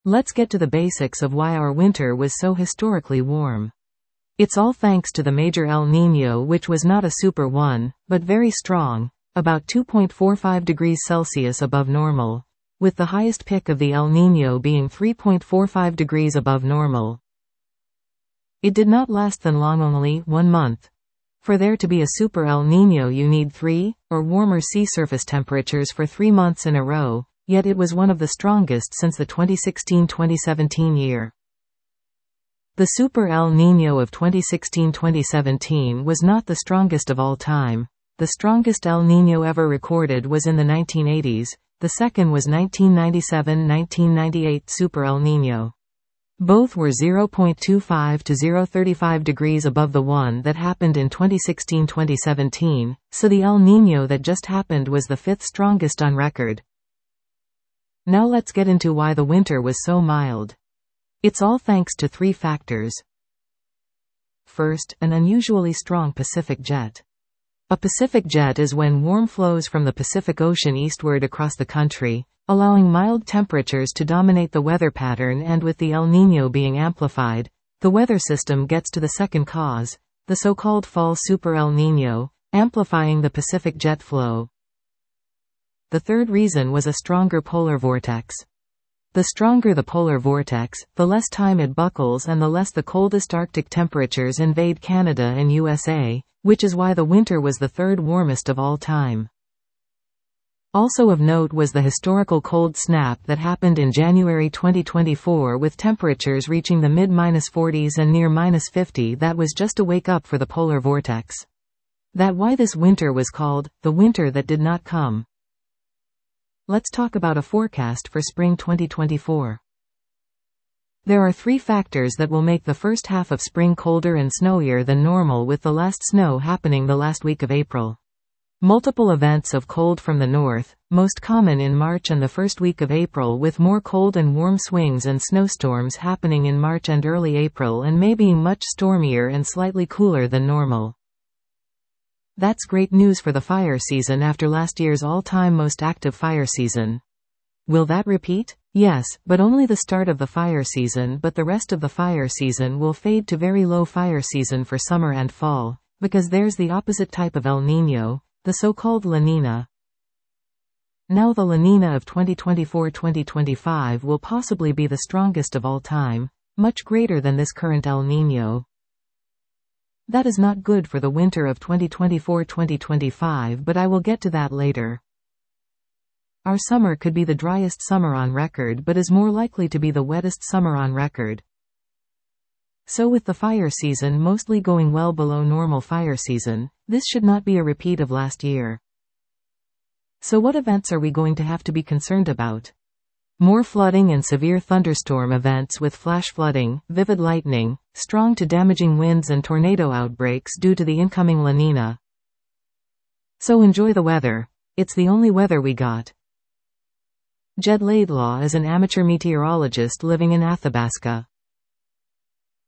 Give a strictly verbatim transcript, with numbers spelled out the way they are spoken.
Let's get to the basics of why our winter was so historically warm. It's all thanks to the major El Niño, which was not a super one, but very strong, about two point four five degrees Celsius above normal, with the highest peak of the El Niño being three point four five degrees above normal. It did not last than long, only one month. For there to be a super El Niño you need three, or warmer sea surface temperatures for three months in a row, yet it was one of the strongest since the twenty sixteen twenty seventeen year. The Super El Niño of twenty sixteen twenty seventeen was not the strongest of all time. The strongest El Niño ever recorded was in the nineteen eighties, the second was nineteen ninety-seven nineteen ninety-eight Super El Niño. Both were zero point two five to zero point three five degrees above the one that happened in twenty sixteen twenty seventeen, so the El Niño that just happened was the fifth strongest on record. Now let's get into why the winter was so mild. It's all thanks to three factors. First, an unusually strong Pacific jet. A Pacific jet is when warm flows from the Pacific Ocean eastward across the country, allowing mild temperatures to dominate the weather pattern, and with the El Niño being amplified, the weather system gets to the second cause, the so-called fall Super El Niño, amplifying the Pacific jet flow. The third reason was a stronger polar vortex. The stronger the polar vortex, the less time it buckles and the less the coldest Arctic temperatures invade Canada and U S A, which is why the winter was the third warmest of all time. Also of note was the historical cold snap that happened in January twenty twenty-four, with temperatures reaching the mid-minus forties and near minus fifty. That was just a wake-up for the polar vortex. That's why this winter was called the winter that did not come. Let's talk about a forecast for spring twenty twenty-four. There are three factors that will make the first half of spring colder and snowier than normal, with the last snow happening the last week of April. Multiple events of cold from the north, most common in March and the first week of April, with more cold and warm swings and snowstorms happening in March and early April, and may being much stormier and slightly cooler than normal. That's great news for the fire season after last year's all-time most active fire season. Will that repeat? Yes, but only the start of the fire season, but the rest of the fire season will fade to very low fire season for summer and fall, because there's the opposite type of El Niño, the so-called La Niña. Now the La Niña of twenty twenty-four twenty twenty-five will possibly be the strongest of all time, much greater than this current El Niño. That is not good for the winter of twenty twenty-four twenty twenty-five, but I will get to that later. Our summer could be the driest summer on record, but is more likely to be the wettest summer on record. So with the fire season mostly going well below normal fire season, this should not be a repeat of last year. So what events are we going to have to be concerned about? More flooding and severe thunderstorm events with flash flooding, vivid lightning, strong to damaging winds and tornado outbreaks due to the incoming La Niña. So enjoy the weather. It's the only weather we got. Jed Laidlaw is an amateur meteorologist living in Athabasca.